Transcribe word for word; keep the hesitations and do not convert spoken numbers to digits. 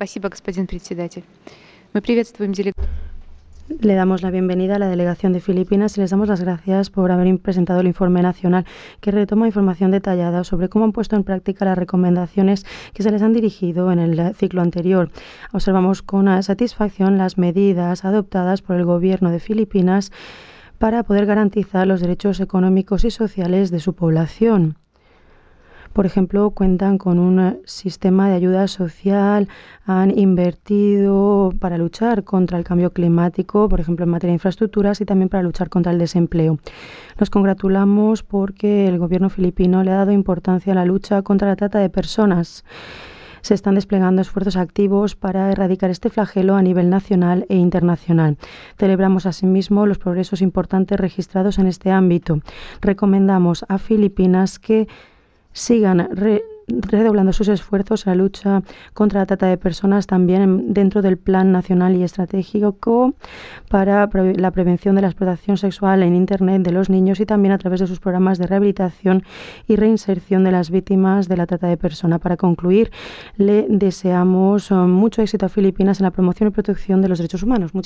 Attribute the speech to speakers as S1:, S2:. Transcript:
S1: Спасибо, господин председатель. Мы приветствуем делегацию.
S2: Le damos la bienvenida a la delegación de Filipinas y les damos las gracias por haber presentado el informe nacional que retoma información detallada sobre cómo han puesto en práctica las recomendaciones que se les han dirigido en el ciclo anterior. Observamos con satisfacción las medidas adoptadas por el gobierno de Filipinas para poder garantizar los derechos económicos y sociales de su población. Por ejemplo, cuentan con un sistema de ayuda social, han invertido para luchar contra el cambio climático, por ejemplo, en materia de infraestructuras y también para luchar contra el desempleo. Nos congratulamos porque el gobierno filipino le ha dado importancia a la lucha contra la trata de personas. Se están desplegando esfuerzos activos para erradicar este flagelo a nivel nacional e internacional. Celebramos asimismo los progresos importantes registrados en este ámbito. Recomendamos a Filipinas que sigan re redoblando sus esfuerzos en la lucha contra la trata de personas también dentro del Plan Nacional y Estratégico para la prevención de la explotación sexual en Internet de los niños y también a través de sus programas de rehabilitación y reinserción de las víctimas de la trata de personas. Para concluir, le deseamos mucho éxito a Filipinas en la promoción y protección de los derechos humanos. Muchas